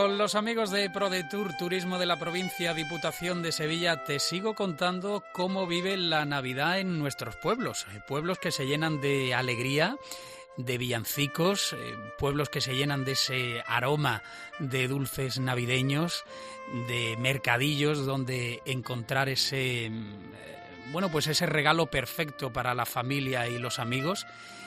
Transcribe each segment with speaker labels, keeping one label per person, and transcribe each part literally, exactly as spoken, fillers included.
Speaker 1: Con los amigos de ProDetour, Turismo de la Provincia, Diputación de Sevilla, te sigo contando cómo vive la Navidad en nuestros pueblos. Pueblos que se llenan de alegría, de villancicos, eh, pueblos que se llenan de ese aroma de dulces navideños, de mercadillos donde encontrar ese, eh, bueno, pues ese regalo perfecto para la familia y los amigos.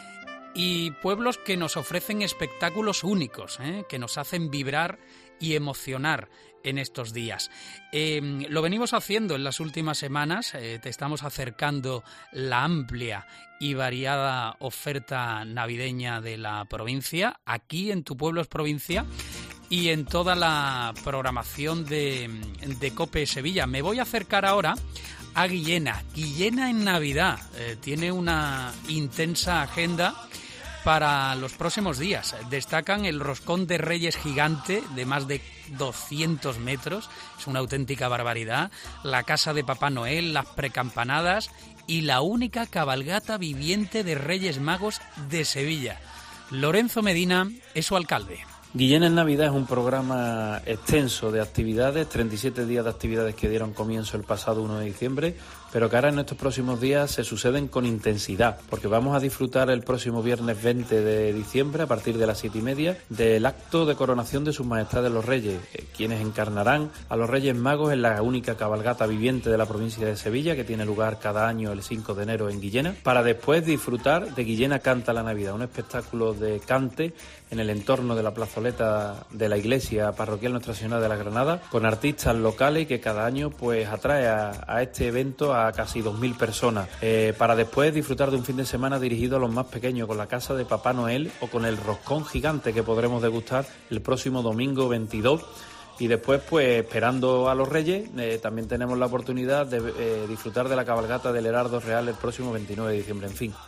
Speaker 1: Y pueblos que nos ofrecen espectáculos únicos, ¿eh? que nos hacen vibrar y emocionar en estos días. Eh, lo venimos haciendo en las últimas semanas, eh, te estamos acercando la amplia y variada oferta navideña de la provincia, aquí en Tu Pueblo es Provincia y en toda la programación de, de COPE Sevilla. Me voy a acercar ahora a Guillena. Guillena en Navidad eh, tiene una intensa agenda para los próximos días. Destacan el roscón de Reyes gigante de más de doscientos metros, es una auténtica barbaridad, la casa de Papá Noel, las precampanadas y la única cabalgata viviente de Reyes Magos de Sevilla. Lorenzo Medina es su alcalde.
Speaker 2: Guillena en Navidad es un programa extenso de actividades, treinta y siete días de actividades que dieron comienzo el pasado uno de diciembre, pero que ahora en estos próximos días se suceden con intensidad, porque vamos a disfrutar el próximo viernes veinte de diciembre, a partir de las siete y media, del acto de coronación de Sus Majestades los Reyes, eh, quienes encarnarán a los Reyes Magos en la única cabalgata viviente de la provincia de Sevilla, que tiene lugar cada año el cinco de enero en Guillena, para después disfrutar de Guillena Canta la Navidad, un espectáculo de cante en el entorno de la plazoleta de la iglesia parroquial Nuestra Señora de la Granada, con artistas locales que cada año pues atrae a, a este evento a casi dos mil personas, eh, para después disfrutar de un fin de semana dirigido a los más pequeños, con la casa de Papá Noel o con el roscón gigante que podremos degustar el próximo domingo veintidós. Y después, pues esperando a los Reyes, eh, también tenemos la oportunidad de eh, disfrutar de la cabalgata del Heraldo Real el próximo veintinueve de diciembre, en fin.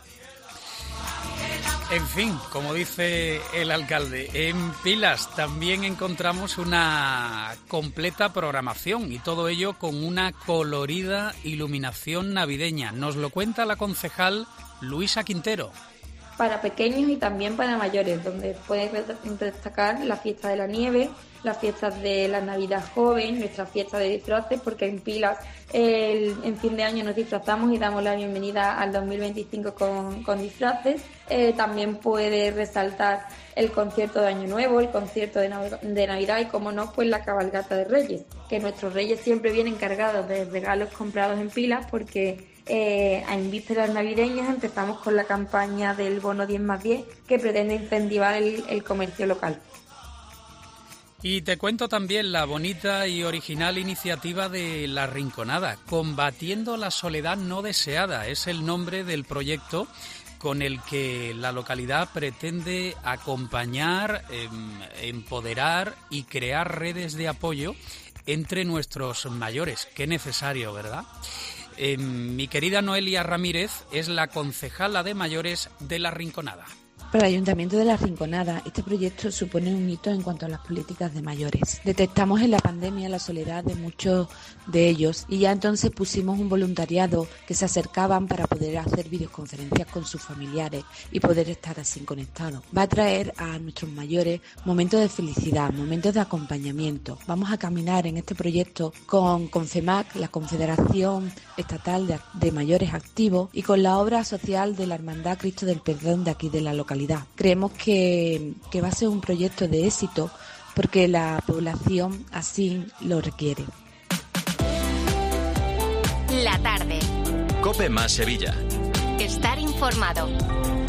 Speaker 1: En fin, como dice el alcalde, en Pilas también encontramos una completa programación y todo ello con una colorida iluminación navideña. Nos lo cuenta la concejal Luisa Quintero.
Speaker 3: Para pequeños y también para mayores, donde pueden destacar la fiesta de la nieve, las fiestas de la Navidad joven, nuestra fiesta de disfraces, porque en Pilas el, en fin de año nos disfrazamos y damos la bienvenida al dos mil veinticinco con, con disfraces. Eh, también puede resaltar el concierto de Año Nuevo, el concierto de, Nav- de Navidad y, como no, pues la cabalgata de Reyes, que nuestros Reyes siempre vienen cargados de regalos comprados en Pilas, porque Eh, en vísperas navideñas empezamos con la campaña del bono diez más diez, que pretende incentivar el, el comercio local.
Speaker 1: Y te cuento también la bonita y original iniciativa de La Rinconada, Combatiendo la Soledad No Deseada. Es el nombre del proyecto con el que la localidad pretende acompañar, eh, empoderar y crear redes de apoyo entre nuestros mayores. Qué necesario, ¿verdad? Eh, mi querida Noelia Ramírez es la concejala de mayores de La Rinconada.
Speaker 4: Para el Ayuntamiento de La Rinconada, este proyecto supone un hito en cuanto a las políticas de mayores. Detectamos en la pandemia la soledad de muchos de ellos y ya entonces pusimos un voluntariado que se acercaban para poder hacer videoconferencias con sus familiares y poder estar así conectados. Va a traer a nuestros mayores momentos de felicidad, momentos de acompañamiento. Vamos a caminar en este proyecto con CONFEMAC, la Confederación Estatal de, de Mayores Activos, y con la obra social de la Hermandad Cristo del Perdón de aquí de la localidad. Creemos que, que va a ser un proyecto de éxito porque la población así lo requiere.
Speaker 5: La tarde.
Speaker 6: COPE más Sevilla.
Speaker 5: Estar informado.